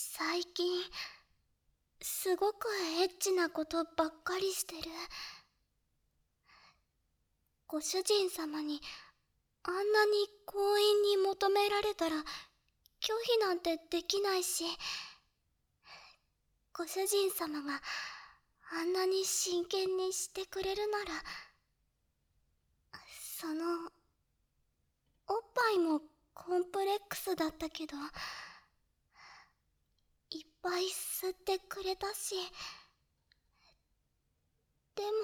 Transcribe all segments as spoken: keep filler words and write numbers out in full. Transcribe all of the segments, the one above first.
最近すごくエッチなことばっかりしてる。ご主人様にあんなに強引に求められたら拒否なんてできないし、ご主人様があんなに真剣にしてくれるなら、そのおっぱいもコンプレックスだったけど、いっぱい吸ってくれたし、でも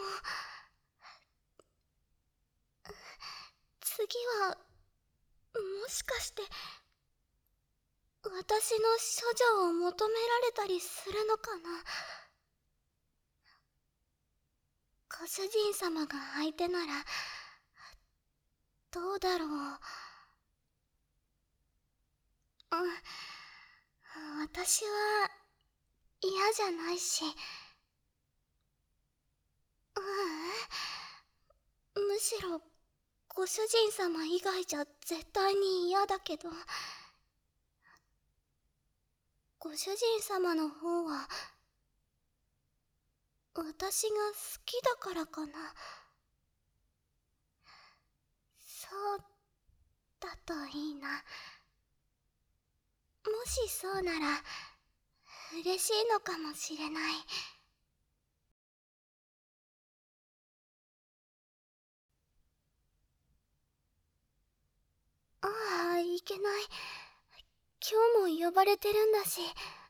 次はもしかして私の処女を求められたりするのかな。ご主人様が相手ならどうだろう。うん私は嫌じゃないし、ううんむしろご主人様以外じゃ絶対に嫌だけど、ご主人様の方は私が好きだからかな。そうだといいな。もしそうなら嬉しいのかもしれない。ああ、いけない。今日も呼ばれてるんだし。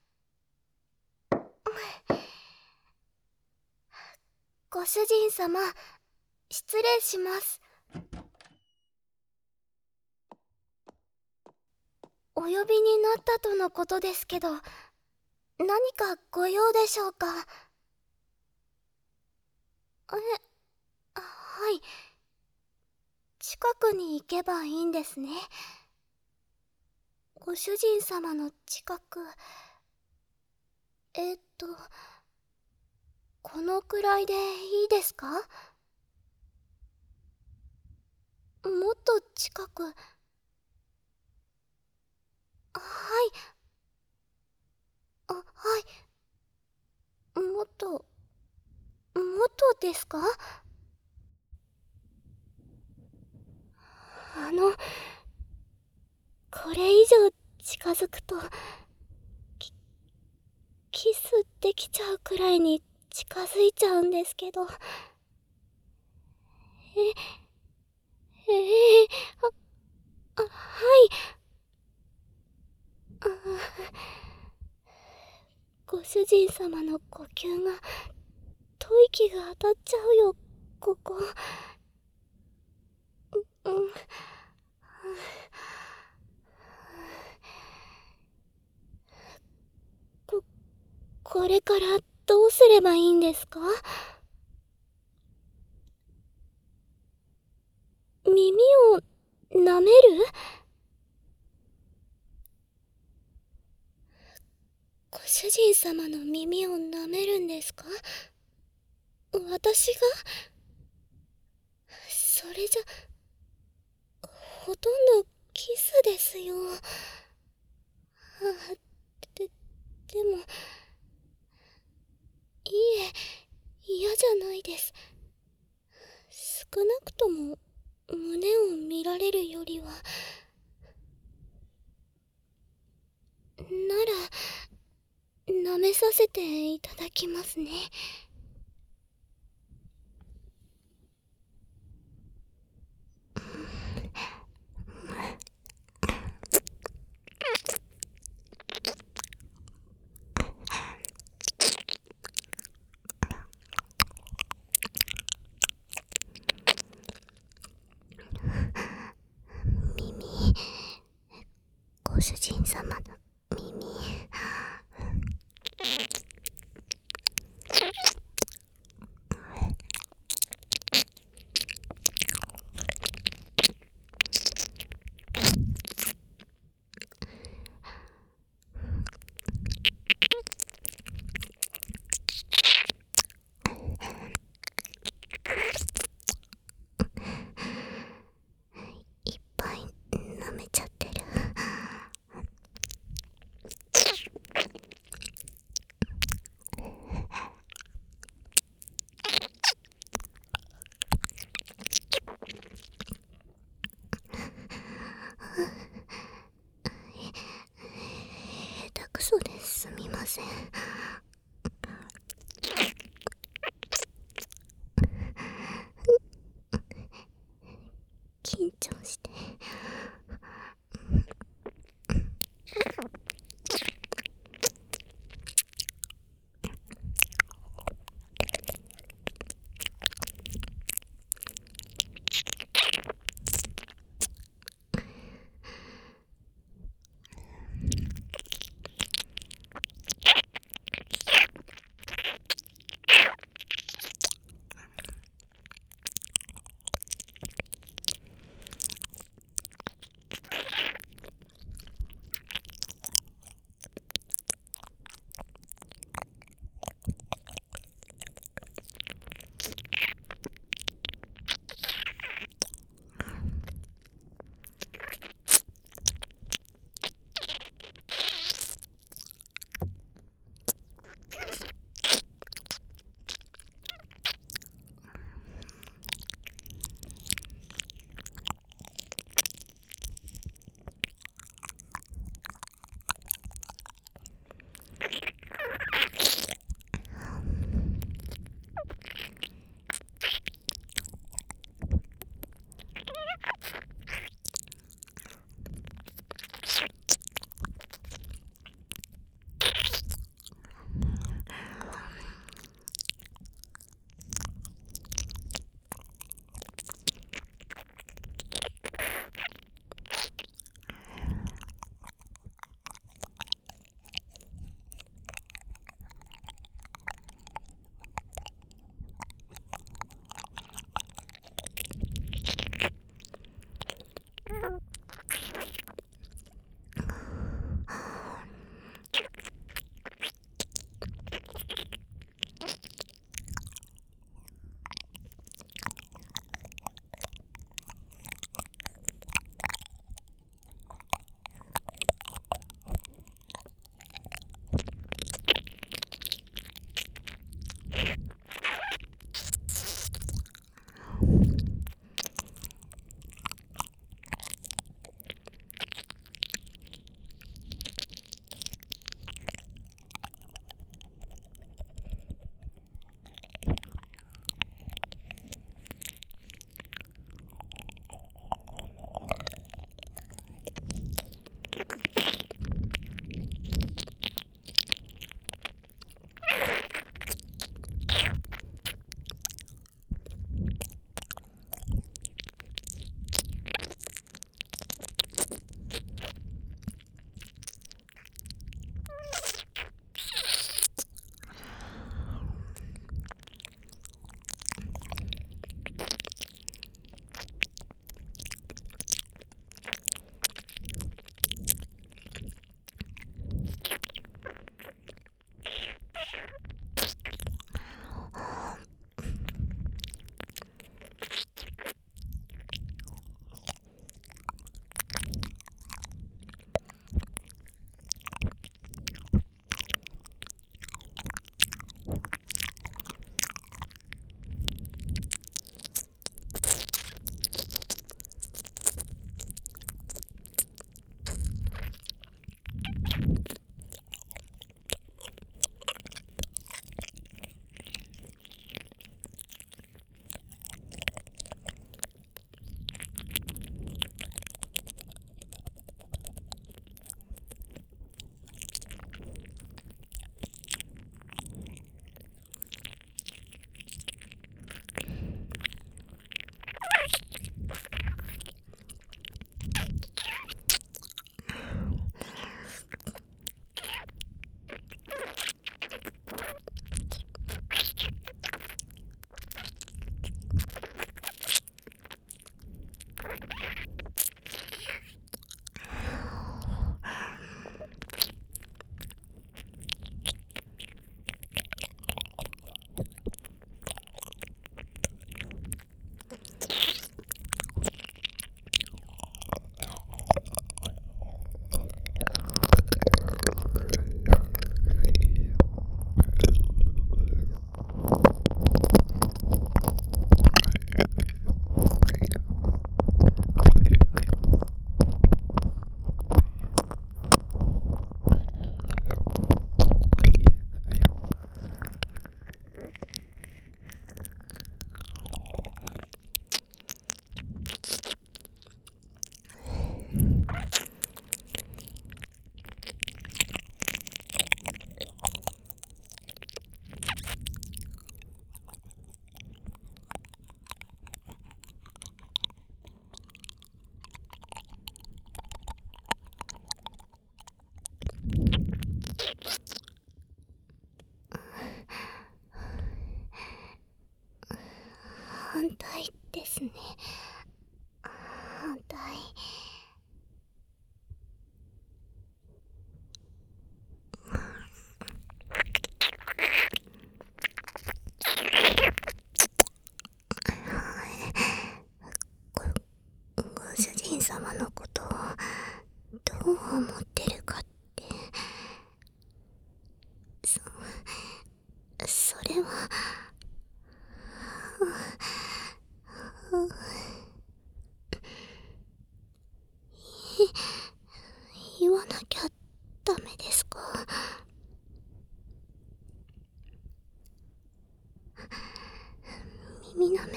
ご主人様、失礼します。お呼びになったとのことですけど、何かご用でしょうか。え、はい。近くに行けばいいんですね。ご主人様の近く。えっと、このくらいでいいですか？もっと近く。はい。あ、はい。もっと、もっとですか？あの、これ以上近づくと、キ、キスできちゃうくらいに近づいちゃうんですけど。え、ええあ、あ、はい。あ、ご主人様の呼吸が、吐息が当たっちゃうよ、ここ。うん。こ、これからどうすればいいんですか？耳を舐める？ご主人様の耳を舐めるんですか？私が？それじゃ、ほとんどキスですよ。あ、で、でも、いいえ、嫌じゃないです。少なくとも、胸を見られるよりは。なら、舐めさせていただきますね。耳、ご主人様の耳。いっぱい舐めちゃってる。 嘘ですみません。緊張して。 たいですね。反対。ご、ご主人様のことをどう思ってるかって、そ、それは、言わなきゃダメですか？耳なめ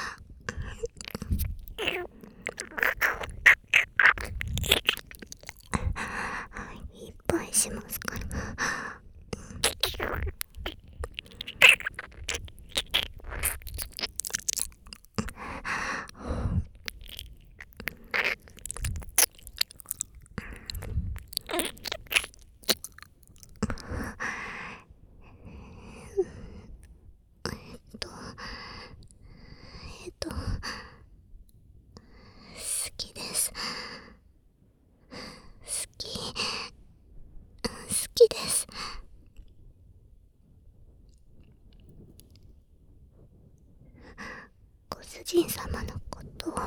いっぱいしますから。えっとえっと好きです。好き好きです。ご主人様のことを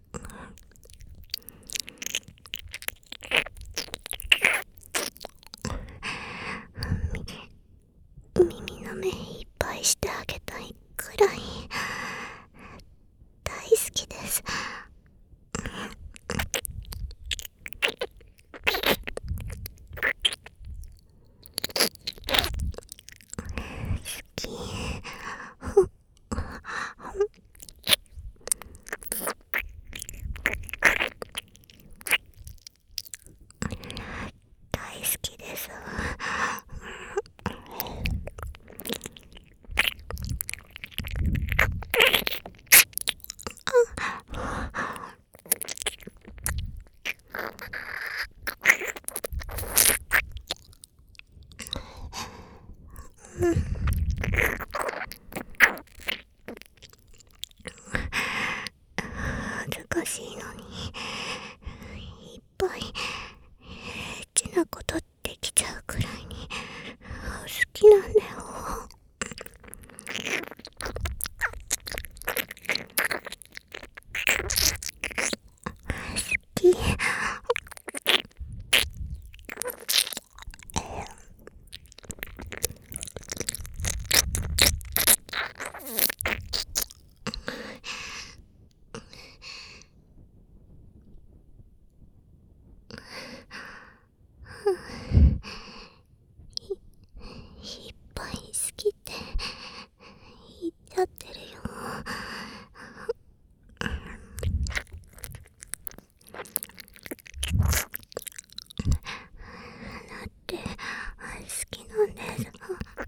耳の目いっぱいしてあげたいくらい大好きです。好き。大好きです。恥ずかしいのにいっぱいエッチなことできちゃうくらいに好きなんだよ。好き。いっぱい好きって言っちゃってるよ。だって好きなんです。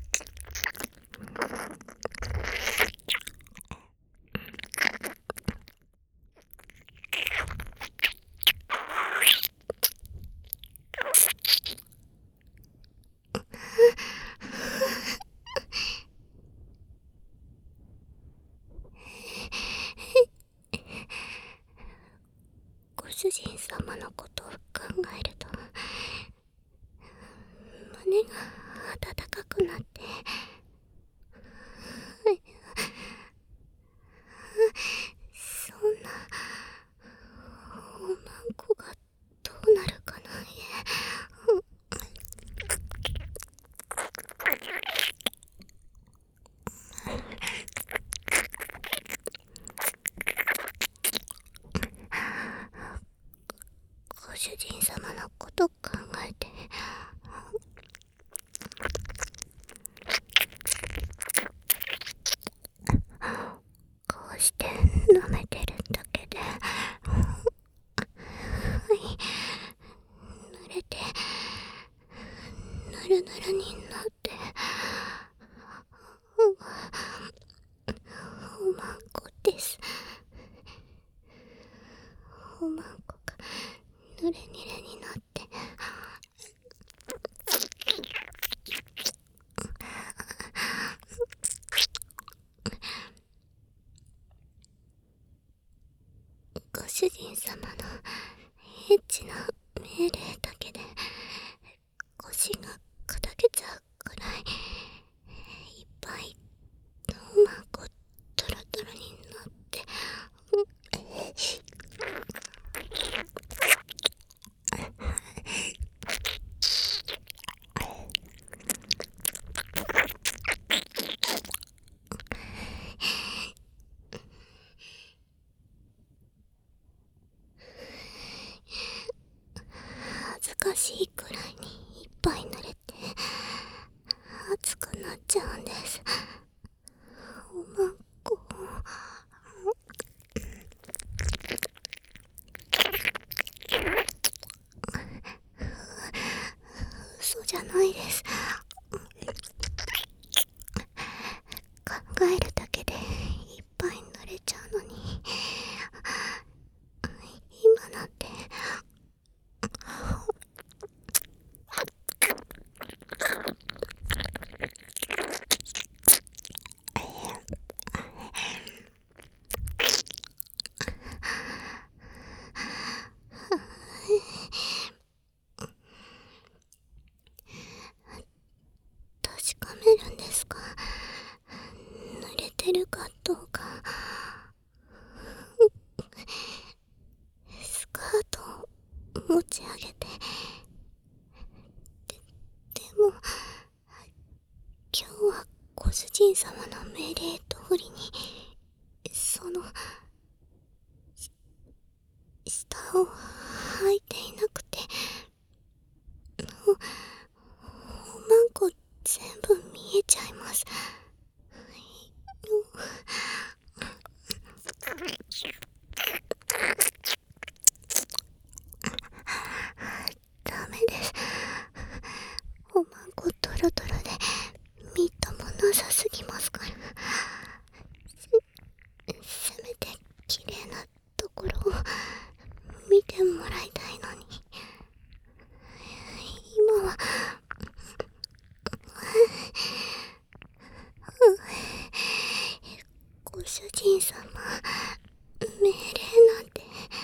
ご主人様のことを考えると胸が温かくなって、そんなおまんこがどうなるかな。ご主人様のこと考えてこうして舐めてるだけで、濡れてぬるぬるになって、おまんこです。おまんこがぬれにれになって、 様のエッチな命令だけで腰が砕けちゃうくらいいっぱいトウマンコトロトロになって恥ずかしいくらいにいっぱい濡れて熱くなっちゃうんです。おまんこ嘘じゃないです。考えるだけでいっぱい濡れちゃうのに今なんて確かめるんですか？濡れてるかどうか。スカートを持ち上げてで、でも今日はご主人様の命令通りにそのし下を履いていなくてお、おまんこ全部見えちゃいます。ダメです。おまんこトロトロでみっともなさすぎますから。せ、せめて綺麗なところを見てもらいたいのに今はご主人様命令なんて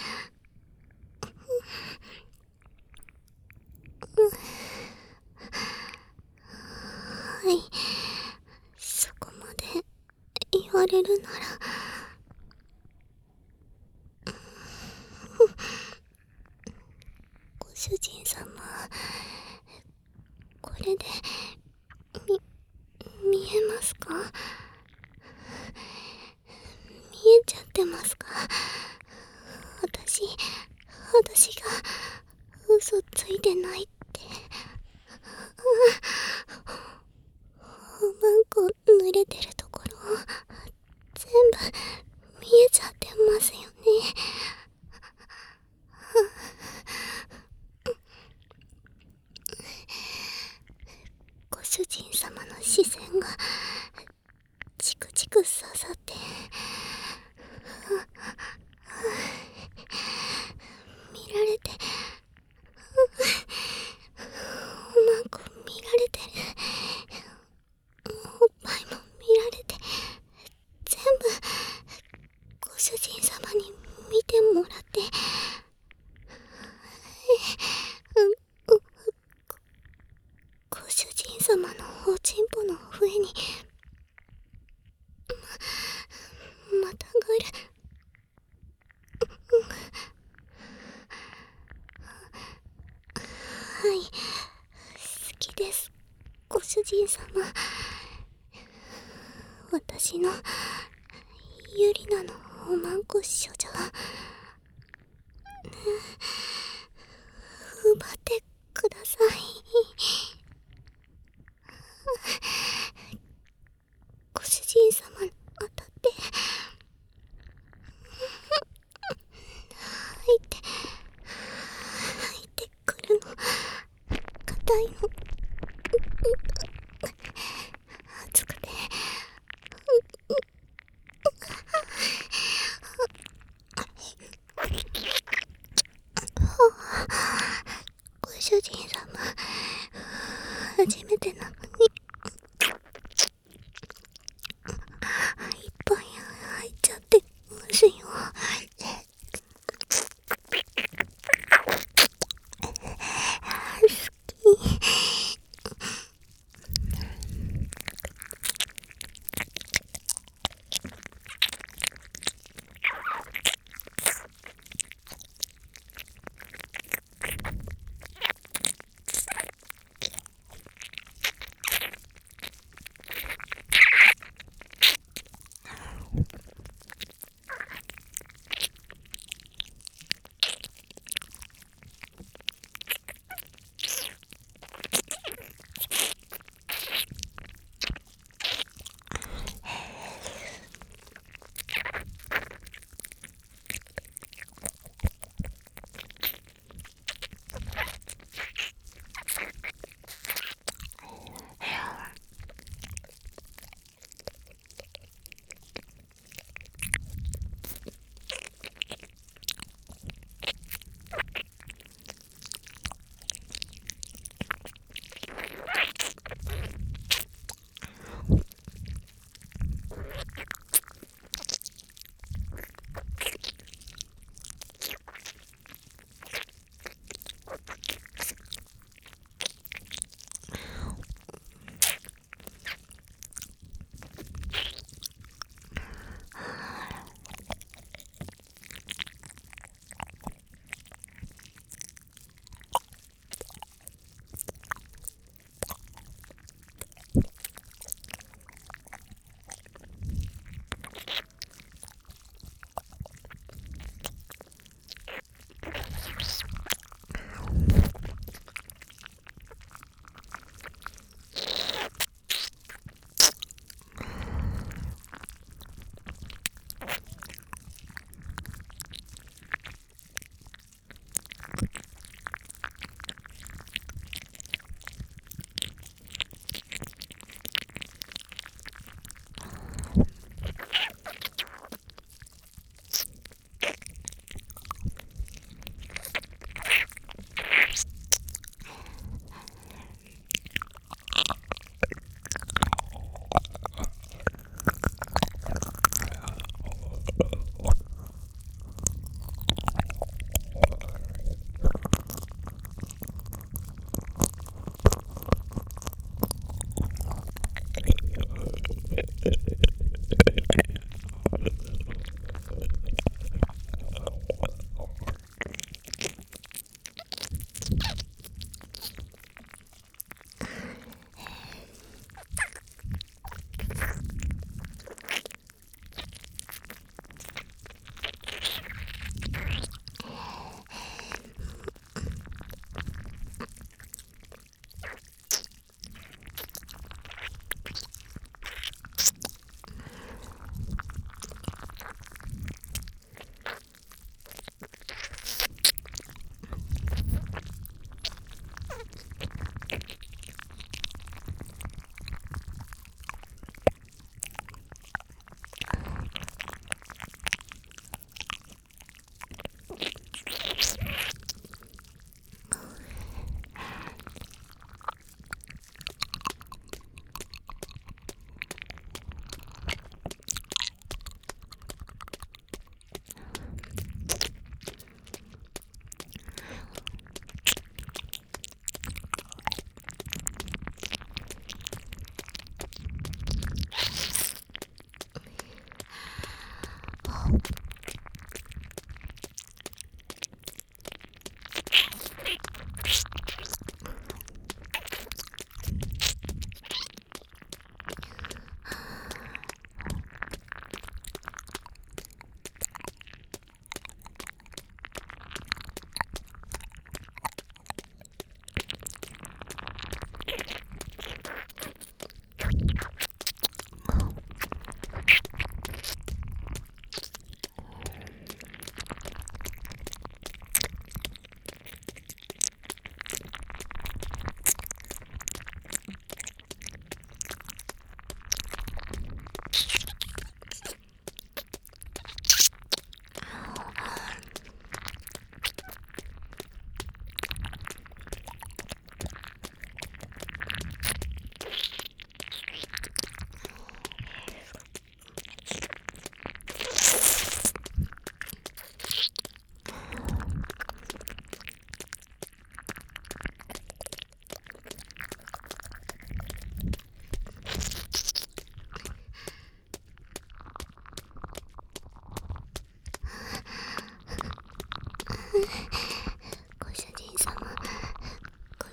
はい、そこまで言われるならご主人様これでみ見えますか？見えちゃってますか？私私が嘘ついてないっておまんこ濡れてるところ全部見えちゃってますよね。ご主人様の視線がチクチク刺さって見られておまんこ見られてるおっぱいも見られて全部ご主人様に見てもらってううごご主人様のおちんぽの上にま、またがるはい、好きです、ご主人様。私のユリナのおまんこ少女奪ってください。ご主人様に当たって入って入ってくるの硬いの熱くてご主人様初めてなのにいっぱい入っちゃってますよ。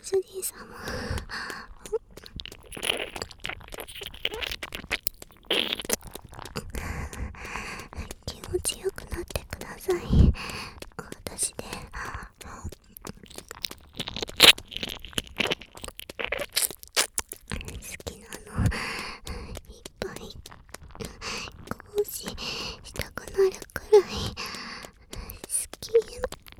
主人様、気持ちよくなってください。私で好きなのいっぱい行使したくなるくらい好きよ。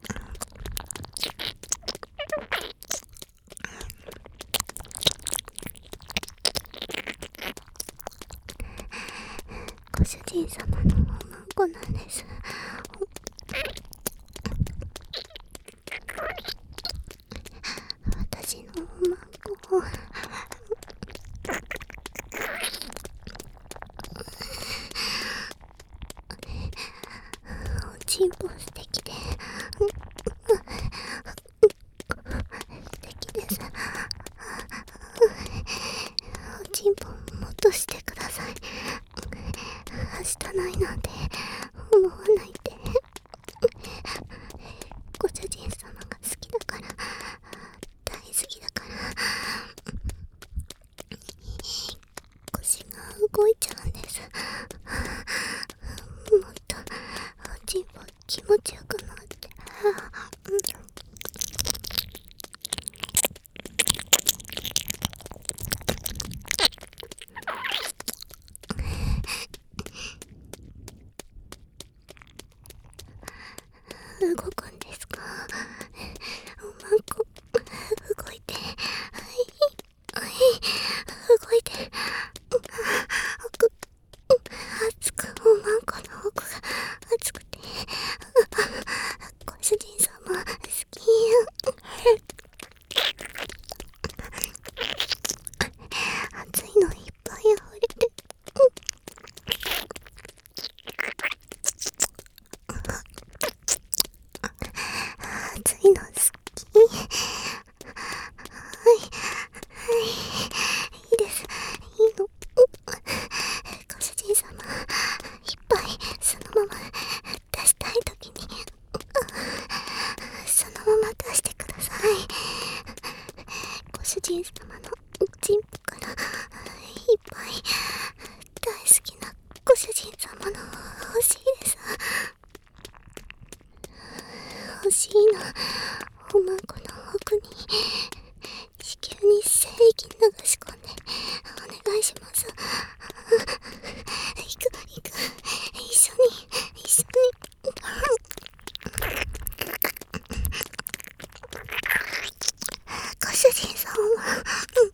ご主人様のおまんこなんです。私のおまんこをおちんぽ素敵で素敵です。おちんぽもっとしてください。明日ないなんて思わないで。ご主人様が好きだから、大好きだから腰が動いちゃうんです。もっとおちんぽ気持ちよくなって、動くんですか？おまんこ動いて、はいはい、動いて、奥熱く、おまんこの奥が熱くて、ご主人様好きよ。熱いのいっぱい溢れて、熱いの好き。はいはい、いいです、いいの。ご主人様いっぱいそのまま出したいときにそのまま出してください。ご主人様のチンポからいっぱい大好きなご主人様の欲しいです。欲しいの。おまんこの奥に子宮に精液流し込んでお願いします。行く行く、一緒に一緒にご主人様、うん、